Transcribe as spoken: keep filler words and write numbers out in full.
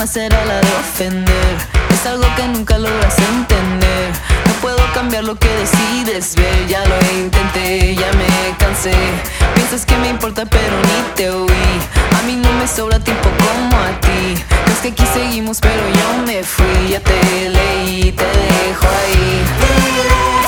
forma será la de ofender. Es algo que nunca logras entender. No puedo cambiar lo que decides ver. Ya lo intenté, ya me cansé. Piensas que me importa pero ni te oí. A mí no me sobra tiempo como a ti. Crees que aquí seguimos pero yo me fui. Ya te leí, te dejo ahí.